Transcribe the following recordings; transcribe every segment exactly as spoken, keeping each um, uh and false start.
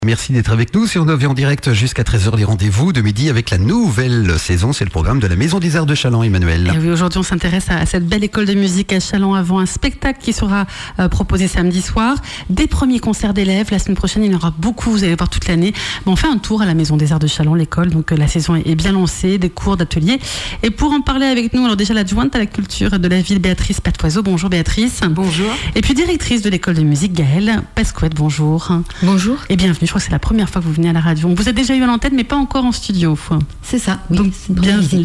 Merci d'être avec nous sur Nové en direct jusqu'à treize heures, les rendez-vous de midi avec la nouvelle saison. C'est le programme de la Maison des Arts de Challans, Emmanuel. Et oui, aujourd'hui on s'intéresse à cette belle école de musique à Challans avant un spectacle qui sera euh, proposé samedi soir. Des premiers concerts d'élèves, la semaine prochaine il y en aura beaucoup, vous allez voir toute l'année. Mais on fait un tour à la Maison des Arts de Challans, l'école, donc euh, la saison est, est bien lancée, des cours, d'ateliers. Et pour en parler avec nous, alors déjà l'adjointe à la culture de la ville, Béatrice Patoiseau. Bonjour Béatrice. Bonjour. Et puis directrice de l'école de musique, Gaëlle Pasquette. Bonjour. Bonjour. Et bienvenue, je crois que c'est la première fois que vous venez à la radio. On vous a déjà eu à l'antenne, mais pas encore en studio. C'est ça, oui. Donc, c'est bienvenue.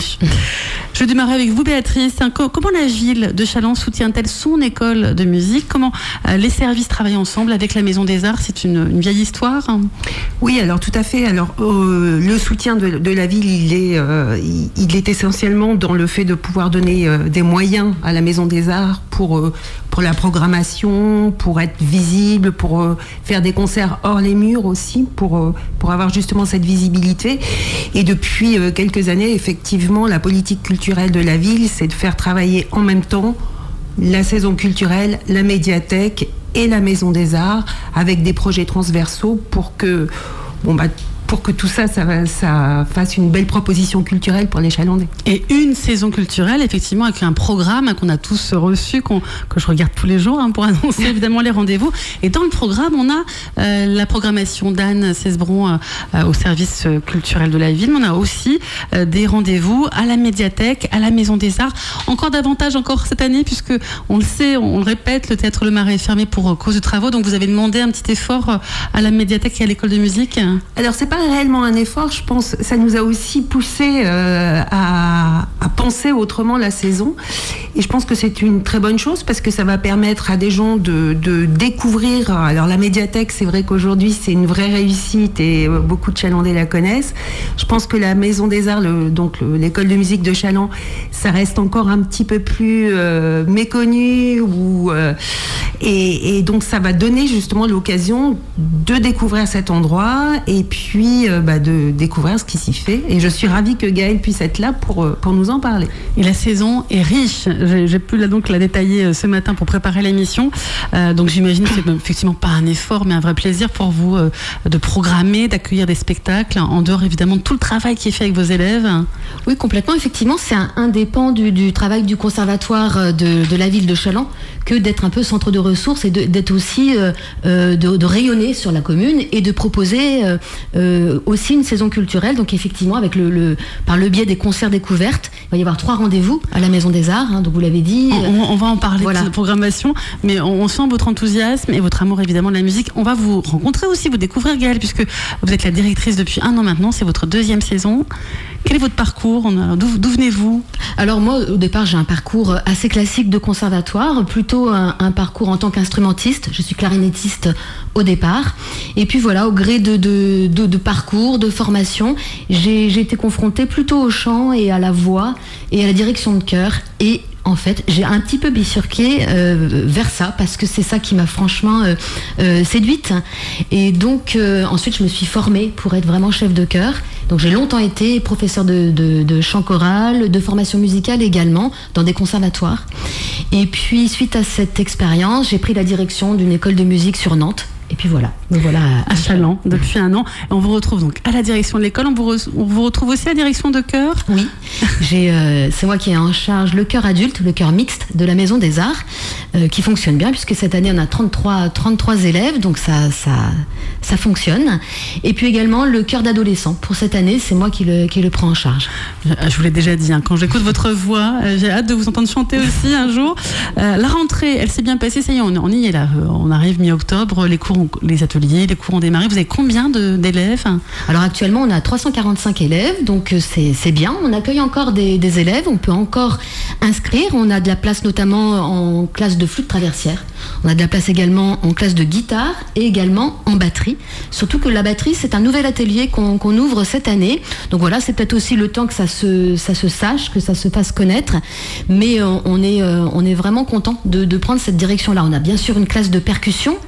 Je vais démarrer avec vous, Béatrice. Comment la ville de Challans soutient-elle son école de musique? Comment euh, les services travaillent ensemble avec la Maison des Arts? C'est une, une vieille histoire. Oui, alors tout à fait. Alors, euh, le soutien de, de la ville, il est, euh, il, il est essentiellement dans le fait de pouvoir donner euh, des moyens à la Maison des Arts pour, euh, pour la programmation, pour être visible, pour euh, faire des concerts hors les murs aussi, pour, euh, pour avoir justement cette visibilité. Et depuis euh, quelques années, effectivement, la politique culturelle de la ville, c'est de faire travailler en même temps la saison culturelle, la médiathèque et la Maison des Arts avec des projets transversaux pour que, bon bah, pour que tout ça, ça, ça fasse une belle proposition culturelle pour les Challandais. Et une saison culturelle, effectivement, avec un programme hein, qu'on a tous reçu, qu'on, que je regarde tous les jours hein, pour annoncer évidemment les rendez-vous. Et dans le programme, on a euh, la programmation d'Anne Cesbron euh, au service culturel de la ville. Mais on a aussi euh, des rendez-vous à la médiathèque, à la Maison des Arts. Encore davantage encore cette année, puisque on le sait, on, on le répète, le théâtre Le Marais est fermé pour euh, cause de travaux. Donc vous avez demandé un petit effort euh, à la médiathèque et à l'école de musique. Alors c'est pas réellement un effort, je pense, ça nous a aussi poussé euh, à, à penser autrement la saison, et je pense que c'est une très bonne chose parce que ça va permettre à des gens de, de découvrir. Alors la médiathèque, c'est vrai qu'aujourd'hui c'est une vraie réussite et beaucoup de Challandais la connaissent. Je pense que la Maison des Arts, le, donc le, l'école de musique de Challans, ça reste encore un petit peu plus euh, méconnu, ou, euh, et, et donc ça va donner justement l'occasion de découvrir cet endroit et puis euh, bah, de découvrir ce qui s'y fait. Et je suis ravie que Gaëlle puisse être là pour, pour nous en parler. Et la saison est riche. J'ai, j'ai pu là, donc, la détailler ce matin pour préparer l'émission. Euh, donc j'imagine que c'est effectivement pas un effort, mais un vrai plaisir pour vous euh, de programmer, d'accueillir des spectacles, en dehors évidemment de tout le travail qui est fait avec vos élèves. Oui, complètement. Effectivement, c'est un, un des pans du, du travail du conservatoire de, de la ville de Challans que d'être un peu centre de ressources et de, d'être aussi euh, euh, de, de rayonner sur la commune et de proposer euh, euh, aussi une saison culturelle. Donc effectivement, avec le, le, par le biais des concerts découvertes, il va y avoir trois rendez-vous à la Maison des Arts, hein, donc vous l'avez dit. On, on va en parler voilà. de la programmation, mais on, on sent votre enthousiasme et votre amour évidemment de la musique. On va vous rencontrer aussi, vous découvrir Gaëlle, puisque vous êtes la directrice depuis un an maintenant, c'est votre deuxième saison. Quel est votre parcours? D'où, d'où venez-vous? Alors moi, au départ, j'ai un parcours assez classique de conservatoire, plutôt un, un parcours en tant qu'instrumentiste. Je suis clarinettiste au départ. Et puis voilà, au gré de, de, de, de parcours, de formation, j'ai, j'ai été confrontée plutôt au chant et à la voix et à la direction de chœur. Et en fait, j'ai un petit peu bifurqué euh, vers ça parce que c'est ça qui m'a franchement euh, euh, séduite. Et donc, euh, ensuite, je me suis formée pour être vraiment chef de chœur. Donc, j'ai longtemps été professeur de, de, de chant choral, de formation musicale également, dans des conservatoires. Et puis, suite à cette expérience, j'ai pris la direction d'une école de musique sur Nantes. Et puis voilà, nous voilà à, à Challans depuis un an. Et on vous retrouve donc à la direction de l'école. On vous, re, on vous retrouve aussi à la direction de chœur. Oui, j'ai, euh, c'est moi qui ai en charge le chœur adulte, le chœur mixte de la Maison des Arts, euh, qui fonctionne bien puisque cette année on a trente-trois, trente-trois élèves, donc ça, ça, ça fonctionne. Et puis également le chœur d'adolescents. Pour cette année, c'est moi qui le, qui le prends en charge. Je, je vous l'ai déjà dit, hein, quand j'écoute votre voix, euh, j'ai hâte de vous entendre chanter aussi un jour. Euh, la rentrée, elle s'est bien passée, ça y est, on, on y est là. On arrive mi-octobre, les cours les ateliers, les cours ont démarré. Vous avez combien de, d'élèves? Alors actuellement, on a trois cent quarante-cinq élèves, donc c'est, c'est bien. On accueille encore des, des élèves, on peut encore inscrire. On a de la place notamment en classe de flûte traversière. On a de la place également en classe de guitare et également en batterie. Surtout que la batterie, c'est un nouvel atelier qu'on, qu'on ouvre cette année. Donc voilà, c'est peut-être aussi le temps que ça se, ça se sache, que ça se fasse connaître. Mais on, on, est, on est vraiment content de, de prendre cette direction-là. On a bien sûr une classe de percussion.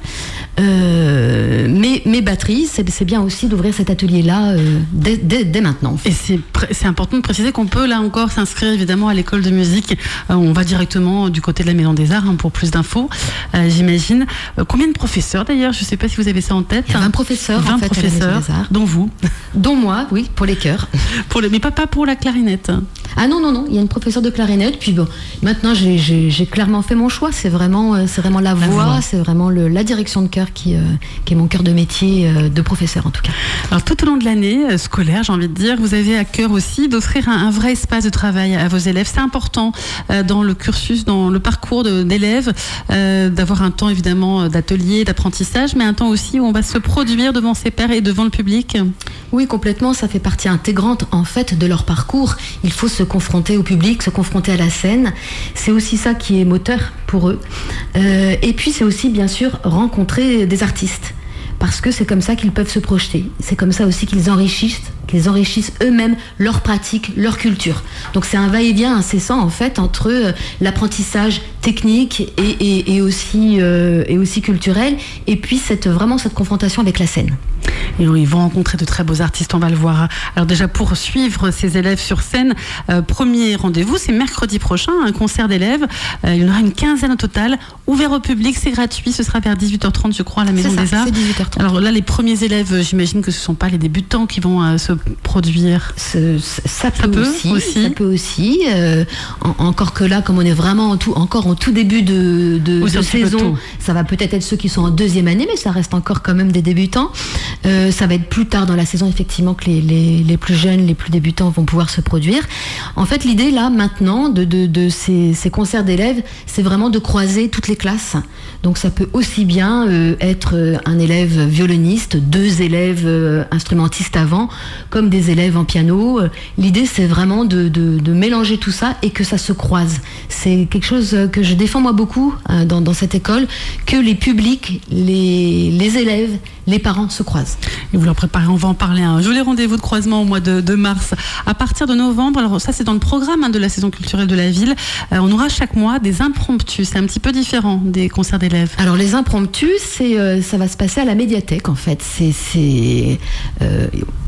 Euh, mais, mais batterie, c'est, c'est bien aussi d'ouvrir cet atelier-là euh, dès, dès, dès maintenant. En fait. Et c'est, c'est important de préciser qu'on peut là encore s'inscrire évidemment à l'école de musique. Euh, on va directement du côté de la Maison des Arts hein, pour plus d'infos. euh, j'imagine. Euh, combien de professeurs d'ailleurs? Je ne sais pas si vous avez ça en tête. Il y a vingt professeurs, vingt en fait, professeurs, à la Maison des Arts. dont vous. Dont moi, oui, pour les chœurs. Pour le, mais pas, pas pour la clarinette. Ah non, non, non, il y a une professeure de clarinette. Puis bon, maintenant, j'ai, j'ai, j'ai clairement fait mon choix. C'est vraiment, euh, c'est vraiment la, la voix, voix, c'est vraiment le, la direction de chœur qui, euh, qui est mon cœur de métier, euh, de professeur en tout cas. Alors tout au long de l'année euh, scolaire, j'ai envie de dire, vous avez à cœur aussi d'offrir un, un vrai espace de travail à vos élèves. C'est important euh, dans le cursus, dans le parcours de, d'élèves, euh, d'avoir un temps évidemment d'atelier, d'apprentissage, mais un temps aussi où on va se produire devant ses pairs et devant le public. Oui, complètement, ça fait partie intégrante en fait de leur parcours. Il faut se confronter au public, se confronter à la scène. C'est aussi ça qui est moteur pour eux. Euh, et puis c'est aussi bien sûr rencontrer des artistes. Parce que c'est comme ça qu'ils peuvent se projeter. C'est comme ça aussi qu'ils enrichissent, qu'ils enrichissent eux-mêmes leur pratique, leur culture. Donc c'est un va-et-vient incessant en fait entre l'apprentissage technique et, et, et, aussi, euh, et aussi culturel, et puis cette, vraiment cette confrontation avec la scène. Et ils vont rencontrer de très beaux artistes, on va le voir. Alors déjà, pour suivre ces élèves sur scène, euh, premier rendez-vous, c'est mercredi prochain, un concert d'élèves. Euh, il y en aura une quinzaine au total, ouvert au public, c'est gratuit, ce sera vers dix-huit heures trente, je crois, à la Maison c'est ça, des Arts. C'est dix-huit heures trente. Alors là, les premiers élèves, j'imagine que ce ne sont pas les débutants qui vont euh, se produire. Ce, ça, ça peut, peut aussi, aussi. Ça peut aussi. Euh, en, encore que là, comme on est vraiment en tout, encore en tout début de, de, de saison, ça va peut-être être ceux qui sont en deuxième année, mais ça reste encore quand même des débutants. Euh, ça va être plus tard dans la saison, effectivement, que les, les, les plus jeunes, les plus débutants vont pouvoir se produire. En fait, l'idée, là, maintenant, de, de, de ces, ces concerts d'élèves, c'est vraiment de croiser toutes les classes. Donc, ça peut aussi bien euh, être un élève violoniste, deux élèves euh, instrumentistes avant, comme des élèves en piano. L'idée, c'est vraiment de, de, de mélanger tout ça et que ça se croise. C'est quelque chose que je défends, moi, beaucoup euh, dans, dans cette école, que les publics, les, les élèves, les parents se croisent. Et vous leur préparez, on va en parler, un joli rendez-vous de croisement au mois de, de mars. À partir de novembre, alors ça c'est dans le programme hein, de la saison culturelle de la ville, euh, on aura chaque mois des impromptus. C'est un petit peu différent des concerts d'élèves. Alors les impromptus, c'est, euh, ça va se passer à la médiathèque en fait. C'est... c'est euh,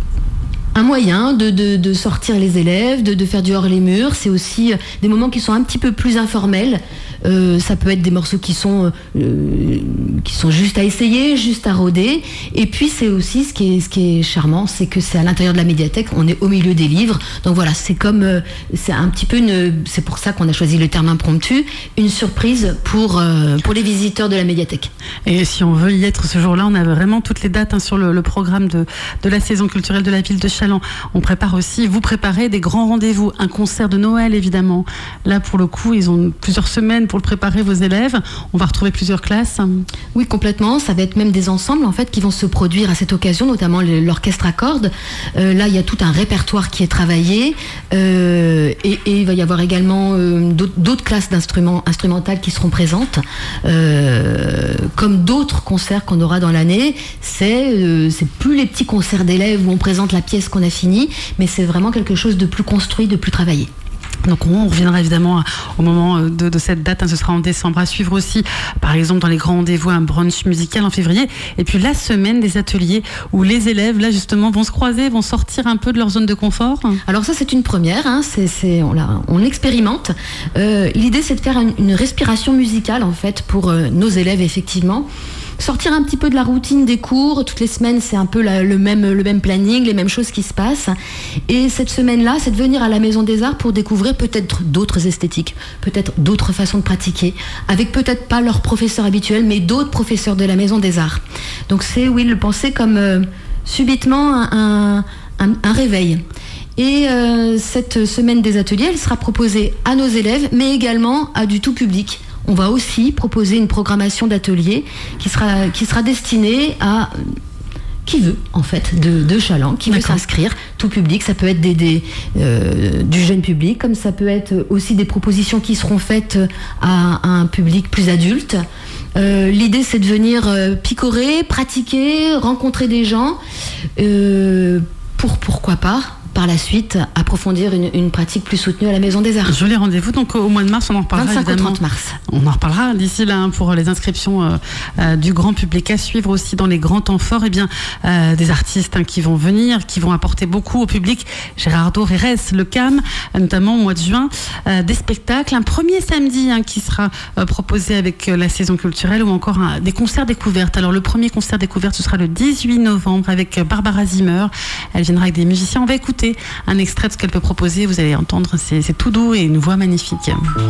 un moyen de, de, de sortir les élèves, de, de faire du hors les murs. C'est aussi des moments qui sont un petit peu plus informels. Euh, ça peut être des morceaux qui sont, euh, qui sont juste à essayer, juste à rôder. Et puis c'est aussi ce qui est, ce qui est charmant, c'est que c'est à l'intérieur de la médiathèque, on est au milieu des livres. Donc voilà, c'est comme, euh, c'est un petit peu une, c'est pour ça qu'on a choisi le terme impromptu, une surprise pour, euh, pour les visiteurs de la médiathèque. Et si on veut y être ce jour-là, on a vraiment toutes les dates hein, sur le, le programme de, de la saison culturelle de la ville de Challans. On prépare aussi, vous préparez des grands rendez-vous, un concert de Noël évidemment. Là pour le coup, ils ont plusieurs semaines pour le préparer vos élèves. On va retrouver plusieurs classes. Oui, complètement. Ça va être même des ensembles en fait qui vont se produire à cette occasion, notamment l'orchestre à cordes. Euh, là, il y a tout un répertoire qui est travaillé euh, et, et il va y avoir également euh, d'autres classes d'instruments instrumentales qui seront présentes, euh, comme d'autres concerts qu'on aura dans l'année. C'est euh, c'est plus les petits concerts d'élèves où on présente la pièce qu'on a finie, mais c'est vraiment quelque chose de plus construit, de plus travaillé. Donc on reviendra évidemment au moment de, de cette date, hein, ce sera en décembre. À suivre aussi, par exemple, dans les grands rendez-vous, un brunch musical en février. Et puis la semaine des ateliers où les élèves, là justement, vont se croiser, vont sortir un peu de leur zone de confort. Alors ça, c'est une première, hein, c'est, c'est, on, la, on expérimente. Euh, l'idée, c'est de faire une, une respiration musicale, en fait, pour euh, nos élèves, effectivement. Sortir un petit peu de la routine des cours. Toutes les semaines, c'est un peu la, le, même, le même planning, les mêmes choses qui se passent. Et cette semaine-là, c'est de venir à la Maison des Arts pour découvrir peut-être d'autres esthétiques, peut-être d'autres façons de pratiquer, avec peut-être pas leur professeur habituel, mais d'autres professeurs de la Maison des Arts. Donc c'est, oui, le penser comme euh, subitement un, un, un réveil. Et euh, cette semaine des ateliers, elle sera proposée à nos élèves, mais également à du tout public. On va aussi proposer une programmation d'ateliers qui sera, qui sera destinée à qui veut, en fait, de, de Challans, qui D'accord. veut s'inscrire, tout public. Ça peut être des, des, euh, du jeune public, comme ça peut être aussi des propositions qui seront faites à, à un public plus adulte. Euh, l'idée, c'est de venir euh, picorer, pratiquer, rencontrer des gens, euh, pour, pourquoi pas, par la suite approfondir une, une pratique plus soutenue à la Maison des Arts. Joli rendez-vous, donc au mois de mars, on en reparlera vingt-cinq évidemment. au trente mars. On en reparlera d'ici là hein, pour les inscriptions euh, euh, du grand public à suivre aussi dans les grands temps forts. Eh bien, euh, des artistes hein, qui vont venir, qui vont apporter beaucoup au public. Gérardo Rérès, le C A M, notamment au mois de juin, euh, des spectacles, un premier samedi hein, qui sera euh, proposé avec euh, la saison culturelle ou encore un, des concerts découvertes. Alors le premier concert découverte, ce sera le dix-huit novembre avec Barbara Zimmer. Elle viendra avec des musiciens. On va écouter un extrait de ce qu'elle peut proposer. Vous allez entendre, c'est, c'est tout doux et une voix magnifique.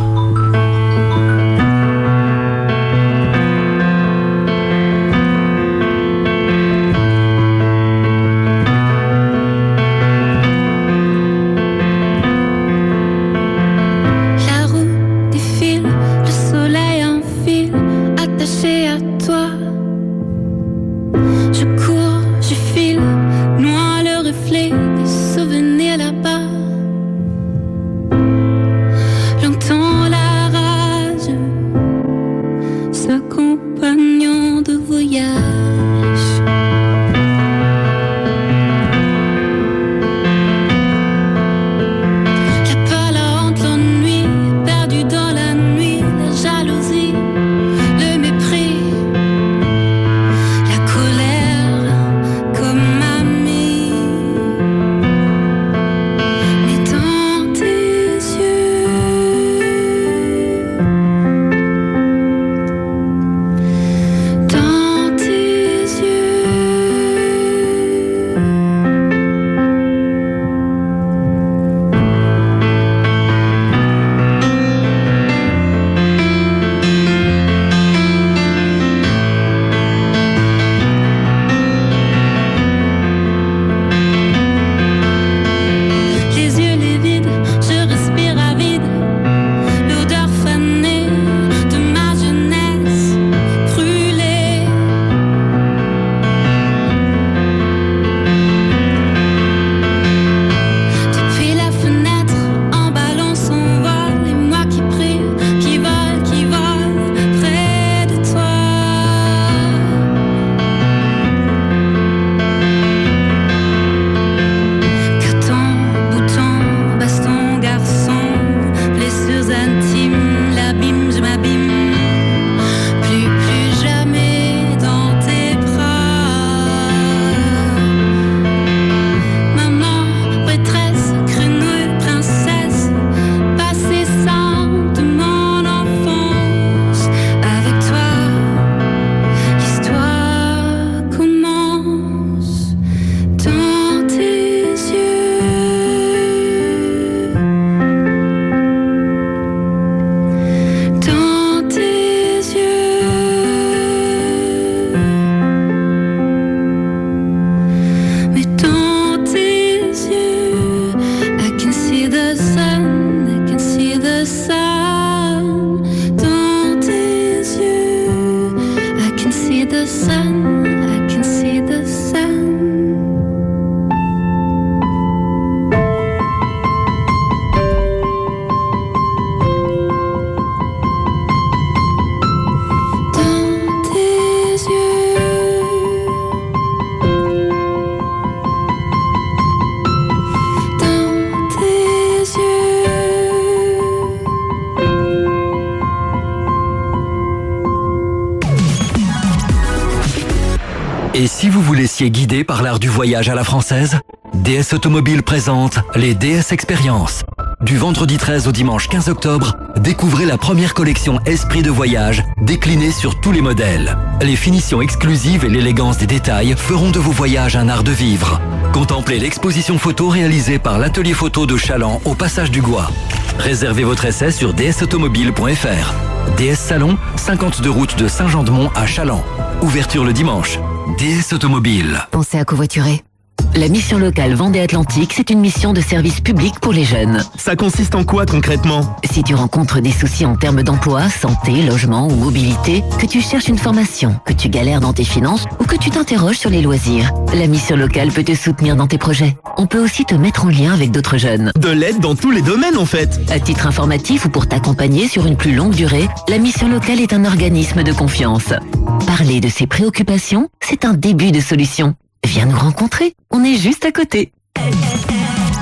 Et si vous vous laissiez guider par l'art du voyage à la française, D S Automobile présente les D S Expériences. Du vendredi treize au dimanche quinze octobre, découvrez la première collection Esprit de voyage déclinée sur tous les modèles. Les finitions exclusives et l'élégance des détails feront de vos voyages un art de vivre. Contemplez l'exposition photo réalisée par l'atelier photo de Chaland au passage du Gois. Réservez votre essai sur d s automobile point f r. D S Salon, cinquante-deux route de Saint-Jean-de-Mont à Chaland. Ouverture le dimanche. D S Automobile. Pensez à covoiturer. La mission locale Vendée-Atlantique, c'est une mission de service public pour les jeunes. Ça consiste en quoi concrètement ? Si tu rencontres des soucis en termes d'emploi, santé, logement ou mobilité, que tu cherches une formation, que tu galères dans tes finances ou que tu t'interroges sur les loisirs, la mission locale peut te soutenir dans tes projets. On peut aussi te mettre en lien avec d'autres jeunes. De l'aide dans tous les domaines en fait. À titre informatif ou pour t'accompagner sur une plus longue durée, la mission locale est un organisme de confiance. Parler de ses préoccupations, c'est un début de solution. Viens nous rencontrer, on est juste à côté.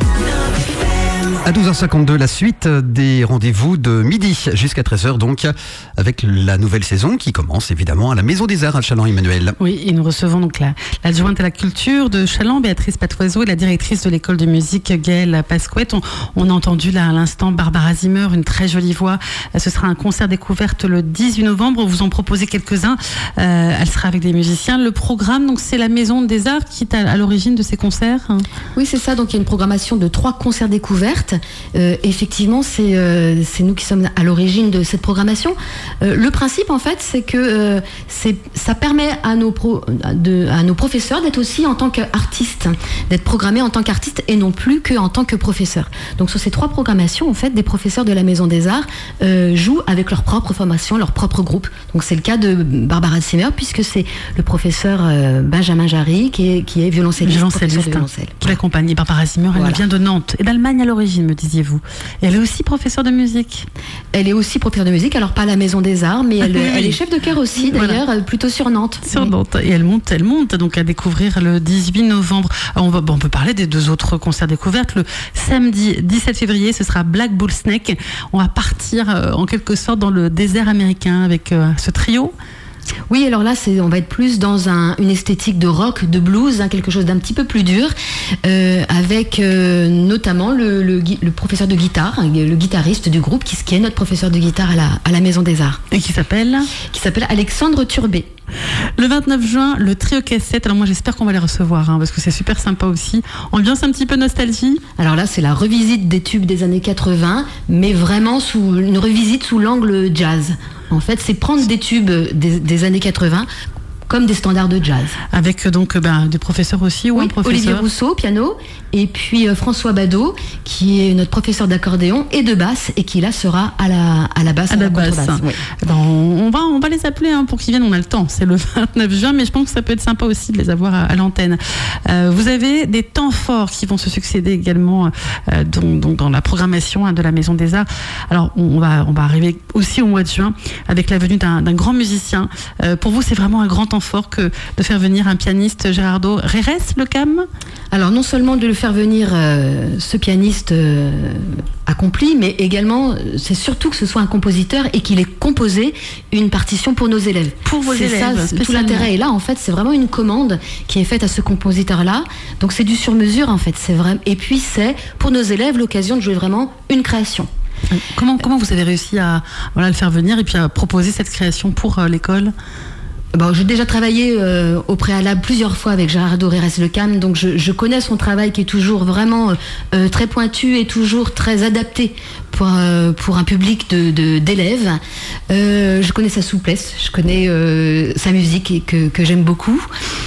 À douze heures cinquante-deux, la suite des rendez-vous de midi jusqu'à treize heures, donc, avec la nouvelle saison qui commence évidemment à la Maison des Arts à Challans, Emmanuel. Oui, et nous recevons donc la, l'adjointe à la culture de Challans, Béatrice Patoiseau, et la directrice de l'école de musique, Gaëlle Pasquette. On, on a entendu là à l'instant Barbara Zimmer, une très jolie voix. Ce sera un concert découverte le dix-huit novembre. Vous en proposez quelques-uns. Euh, elle sera avec des musiciens. Le programme, donc, c'est la Maison des Arts qui est à, à l'origine de ces concerts. Oui, c'est ça. Donc, il y a une programmation de trois concerts découvertes. Euh, effectivement, c'est, euh, c'est nous qui sommes à l'origine de cette programmation. Euh, le principe, en fait, c'est que euh, c'est, ça permet à nos, pro, de, à nos professeurs d'être aussi en tant qu'artistes, d'être programmés en tant qu'artistes et non plus qu'en tant que professeurs. Donc, sur ces trois programmations, en fait, des professeurs de la Maison des Arts euh, jouent avec leur propre formation, leur propre groupe. Donc, c'est le cas de Barbara Zimmer, puisque c'est le professeur euh, Benjamin Jarry, qui est, qui est violoncelliste, violoncelliste professeur de violoncelle. Qui l'accompagne. Barbara Zimmer, elle Voilà. vient de Nantes et d'Allemagne à l'origine, me disiez-vous. Et elle est aussi professeure de musique. Elle est aussi professeure de musique, alors pas à la Maison des Arts, mais elle, Oui, oui. elle est chef de chœur aussi, d'ailleurs, Voilà. plutôt sur Nantes. Sur Oui. Nantes. Et elle monte, elle monte donc à découvrir le dix-huit novembre. Alors, on, va, bon, on peut parler des deux autres concerts découvertes. Le samedi dix-sept février, ce sera Black Bull Snake. On va partir euh, en quelque sorte dans le désert américain avec euh, ce trio. Oui, alors là, c'est, on va être plus dans un, une esthétique de rock, de blues, hein, quelque chose d'un petit peu plus dur, euh, avec euh, notamment le, le, le professeur de guitare, hein, le guitariste du groupe, qui, qui est notre professeur de guitare à la, à la Maison des Arts. Et qui s'appelle Qui s'appelle Alexandre Turbet. Le vingt-neuf juin, le trio cassette. Alors moi, j'espère qu'on va les recevoir, hein, parce que c'est super sympa aussi. Ambiance un petit peu nostalgie. Alors là, c'est la revisite des tubes des années quatre-vingts, mais vraiment sous une revisite sous l'angle jazz. En fait, c'est prendre des tubes des, des années quatre-vingts comme des standards de jazz. Avec donc ben, des professeurs aussi, ou oui, un professeur. Olivier Rousseau, piano, et puis euh, François Badeau, qui est notre professeur d'accordéon et de basse, et qui là sera à la, à la basse, à, à la, la basse. contrebasse. Oui. Ben, on, on, va, on va les appeler hein, pour qu'ils viennent, on a le temps. C'est le vingt-neuf juin, mais je pense que ça peut être sympa aussi de les avoir à, à l'antenne. Euh, vous avez des temps forts qui vont se succéder également euh, donc, donc dans la programmation hein, de la Maison des Arts. Alors, on, on, va, on va arriver aussi au mois de juin avec la venue d'un, d'un grand musicien. Euh, pour vous, c'est vraiment un grand temps fort que de faire venir un pianiste, Gerardo Rérès, le Cam. Alors non seulement de le faire venir euh, ce pianiste euh, accompli, mais également c'est surtout que ce soit un compositeur et qu'il ait composé une partition pour nos élèves. Pour vos c'est élèves, ça, tout l'intérêt est là en fait, c'est vraiment une commande qui est faite à ce compositeur-là. Donc c'est du sur-mesure en fait, c'est vrai. Et puis c'est pour nos élèves l'occasion de jouer vraiment une création. Comment, comment vous avez réussi à voilà, le faire venir et puis à proposer cette création pour euh, l'école ? Bon, j'ai déjà travaillé euh, au préalable plusieurs fois avec Gerardo Rérès-Le-Cam, donc je, je connais son travail qui est toujours vraiment euh, très pointu et toujours très adapté pour, euh, pour un public de, de, d'élèves. Euh, je connais sa souplesse, je connais euh, sa musique et que, que j'aime beaucoup.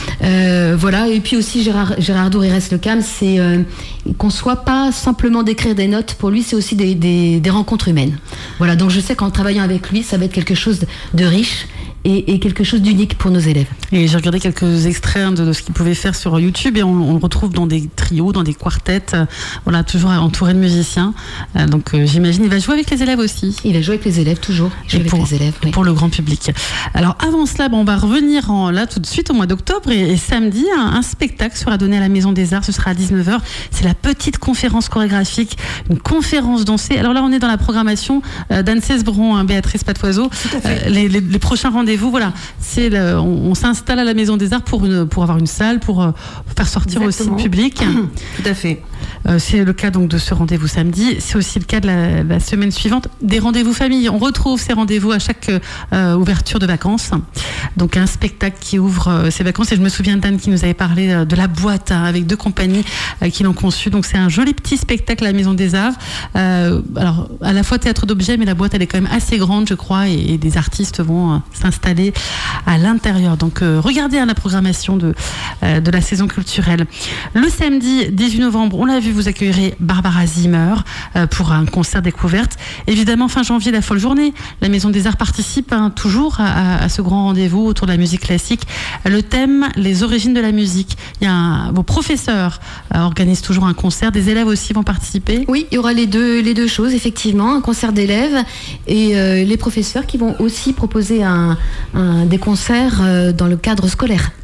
Euh, voilà, et puis aussi Gérard, Gerardo Rérès-Le-Cam, c'est euh, qu'on soit pas simplement d'écrire des notes, pour lui c'est aussi des, des, des rencontres humaines. Voilà, donc je sais qu'en travaillant avec lui, ça va être quelque chose de, de riche. Et, et quelque chose d'unique pour nos élèves. Et j'ai regardé quelques extraits de, de ce qu'il pouvait faire sur YouTube et on, on le retrouve dans des trios, dans des quartets, euh, voilà, toujours entouré de musiciens. Euh, donc euh, j'imagine il va jouer avec les élèves aussi. Il va jouer avec les élèves toujours. Il joue avec pour, les élèves, oui. pour le grand public. Alors avant cela, bon, on va revenir en, là tout de suite au mois d'octobre et, et samedi, un, un spectacle sera donné à la Maison des Arts. Ce sera à dix-neuf heures. C'est la petite conférence chorégraphique, une conférence dansée. Alors là, on est dans la programmation euh, d'Anne Cesbron, hein, Béatrice Patoiseau. Euh, les, les, les prochains rendez-vous. Vous, voilà, c'est le, on, on s'installe à la Maison des Arts pour, une, pour avoir une salle, pour euh, faire sortir Exactement. aussi le public. Tout à fait. Euh, c'est le cas donc de ce rendez-vous samedi. C'est aussi le cas de la, la semaine suivante. Des rendez-vous famille. On retrouve ces rendez-vous à chaque euh, ouverture de vacances. Donc un spectacle qui ouvre euh, ces vacances. Et je me souviens d'Anne qui nous avait parlé euh, de la boîte hein, avec deux compagnies euh, qui l'ont conçue. Donc c'est un joli petit spectacle à la Maison des Arts. Euh, alors à la fois théâtre d'objets, mais la boîte elle est quand même assez grande, je crois, et, et des artistes vont euh, s'installer à l'intérieur. Donc euh, regardez hein, la programmation de, euh, de la saison culturelle. Le samedi dix-huit novembre, on l'a vu, vous accueillerez Barbara Zimmer euh, pour un concert découverte. Évidemment, fin janvier, la folle journée. La Maison des Arts participe hein, toujours à, à ce grand rendez-vous autour de la musique classique. Le thème, les origines de la musique. Il y a un, vos professeurs euh, organisent toujours un concert. Des élèves aussi vont participer. Oui, il y aura les deux, les deux choses, effectivement. Un concert d'élèves et euh, les professeurs qui vont aussi proposer un, un, des concerts euh, dans le cadre scolaire.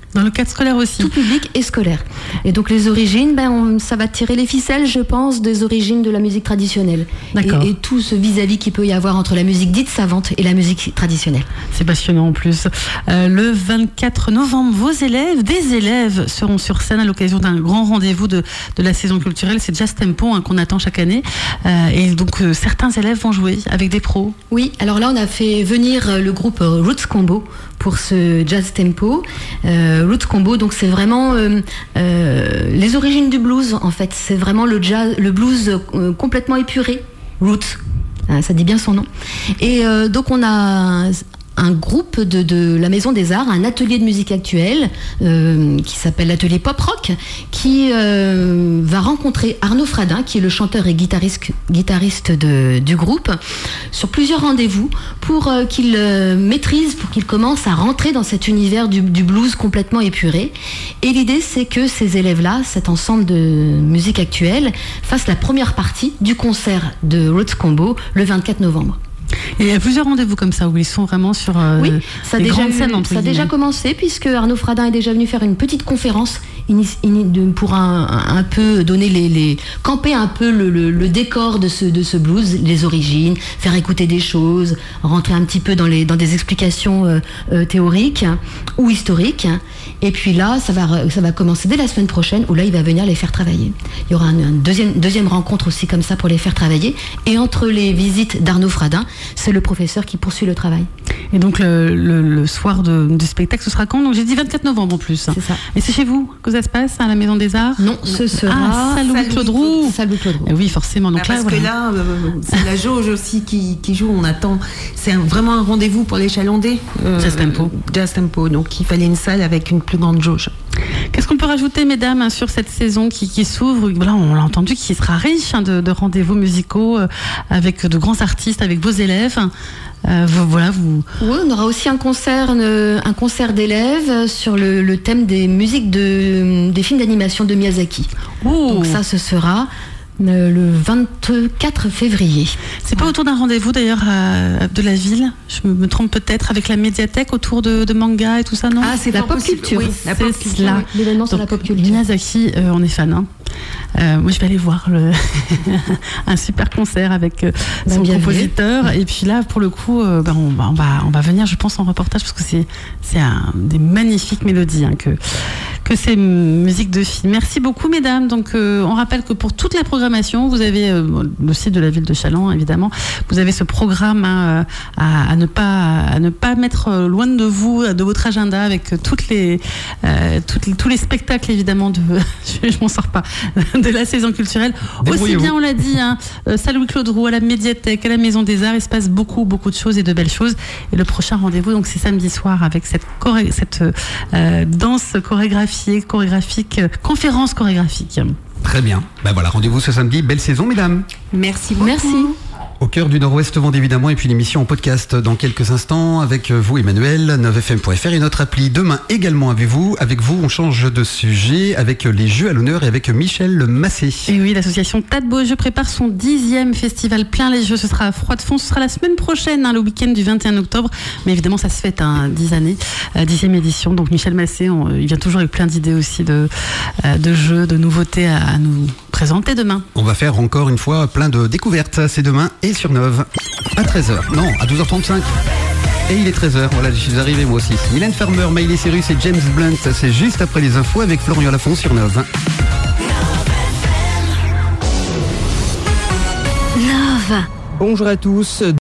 Dans le cadre scolaire aussi. Tout public et scolaire. Et donc les origines, ben, on, ça va tirer les ficelles, je pense, des origines de la musique traditionnelle. D'accord. Et, et tout ce vis-à-vis qu'il peut y avoir entre la musique dite savante et la musique traditionnelle. C'est passionnant en plus. Euh, le vingt-quatre novembre, vos élèves, des élèves seront sur scène à l'occasion d'un grand rendez-vous de, de la saison culturelle. C'est Jazz Tempo hein, qu'on attend chaque année. Euh, et donc euh, certains élèves vont jouer avec des pros. Oui, alors là on a fait venir le groupe Roots Combo pour ce Jazz Tempo. Euh, Roots Combo, donc c'est vraiment euh, euh, les origines du blues en fait. C'est vraiment le jazz, le blues euh, complètement épuré. Roots, hein, ça dit bien son nom. Et euh, donc on a un groupe de, de la Maison des Arts, un atelier de musique actuelle euh, qui s'appelle l'atelier Pop Rock, qui euh, va rencontrer Arnaud Fradin, qui est le chanteur et guitariste, guitariste de, du groupe, sur plusieurs rendez-vous pour euh, qu'il euh, maîtrise, pour qu'il commence à rentrer dans cet univers du, du blues complètement épuré. Et l'idée, c'est que ces élèves-là, cet ensemble de musique actuelle, fassent la première partie du concert de Roots Combo le vingt-quatre novembre. Et il y a plusieurs rendez-vous comme ça où ils sont vraiment sur euh, oui, ça a les déjà grandes eu, scènes. Entre ça a déjà commencé puisque Arnaud Fradin est déjà venu faire une petite conférence ini- ini- de, pour un, un, un peu donner les, les camper un peu le, le, le décor de ce, de ce blues, les origines, faire écouter des choses, rentrer un petit peu dans, les, dans des explications euh, euh, théoriques ou historiques. Et puis là, ça va, ça va commencer dès la semaine prochaine où là, il va venir les faire travailler. Il y aura une un deuxième, deuxième rencontre aussi comme ça pour les faire travailler. Et entre les visites d'Arnaud Fradin, c'est le professeur qui poursuit le travail. Et donc le, le, le soir de, du spectacle, ce sera quand? Donc j'ai dit vingt-quatre novembre en plus. C'est ça. Et c'est chez vous que ça se passe, à la Maison des Arts? Non, ce sera ah, salle Louis-Claude Roux. Salle Louis-Claude Roux. Eh oui, forcément. Donc bah, là, parce voilà. que là, euh, c'est la jauge aussi qui, qui joue. On attend. C'est un, vraiment un rendez-vous pour les Chalandais. Euh, Jazz Tempo. Jazz Tempo. Donc il fallait une salle avec une plus grande jauge. Qu'est-ce qu'on peut rajouter, mesdames, hein, sur cette saison qui, qui s'ouvre? Voilà, on l'a entendu, qui sera riche hein, de, de rendez-vous musicaux euh, avec de grands artistes, avec vos élèves. Euh, vous, voilà, vous... Oui, on aura aussi un concert, euh, un concert d'élèves sur le, le thème des musiques de, des films d'animation de Miyazaki. Oh. Donc ça, ce sera euh, le vingt-quatre février. C'est pas autour d'un rendez-vous d'ailleurs à- de la ville? Je me trompe peut-être, avec la médiathèque autour de, de manga et tout ça, non? Ah, c'est La fort pop possible. culture. Oui, la C'est pop culture. cela. oui. L'événement sur Donc, la pop culture. Miyazaki, euh, on est fan. Hein. Euh, moi, je vais aller voir le un super concert avec euh, Ben, son bienvenue. compositeur. Et puis là, pour le coup, euh, ben, on, va, on, va, on va venir, je pense, en reportage parce que c'est c'est un, des magnifiques mélodies hein, que que ces musiques de film. Merci beaucoup, mesdames. Donc, euh, on rappelle que pour toute la programmation, vous avez euh, le site de la ville de Challans, évidemment. Vous avez ce programme hein, à, à ne pas à ne pas mettre loin de vous, de votre agenda, avec toutes les euh, toutes les- tous les spectacles, évidemment. De je, je m'en sors pas de la saison culturelle. Aussi Débrouillez-vous. bien, on l'a dit, hein, euh, salle Louis-Claude Roux, à la médiathèque, à la Maison des Arts. Il se passe beaucoup, beaucoup de choses et de belles choses. Et le prochain rendez-vous, donc, c'est samedi soir avec cette, choré- cette euh, danse chorégraphiée, chorégraphique, euh, conférence chorégraphique. Très bien. Ben voilà, rendez-vous ce samedi. Belle saison, mesdames. Merci beaucoup. Merci. Au cœur du Nord-Ouest Vendée évidemment, et puis l'émission en podcast dans quelques instants avec vous Emmanuel, neuf f m point f r et notre appli demain également avec vous. Avec vous, on change de sujet avec les Jeux à l'honneur et avec Michel Massé. Et oui, l'association Tas de Beaux Jeux prépare son dixième festival plein les Jeux. Ce sera à Froid-de-Fonds, ce sera la semaine prochaine, hein, le week-end du vingt et un octobre. Mais évidemment, ça se fête, hein, dix années, euh, dixième édition. Donc Michel Massé, on, il vient toujours avec plein d'idées aussi de, euh, de jeux, de nouveautés à, à nous présenter demain. On va faire encore une fois plein de découvertes. C'est demain et sur Nove à treize heures. Non, à douze heures trente-cinq. Et il est treize heures. Voilà, je suis arrivé moi aussi. Mylène Farmer, Miley Cyrus et James Blunt. C'est juste après les infos avec Florian Lafont sur Nove. Nove. Bonjour à tous.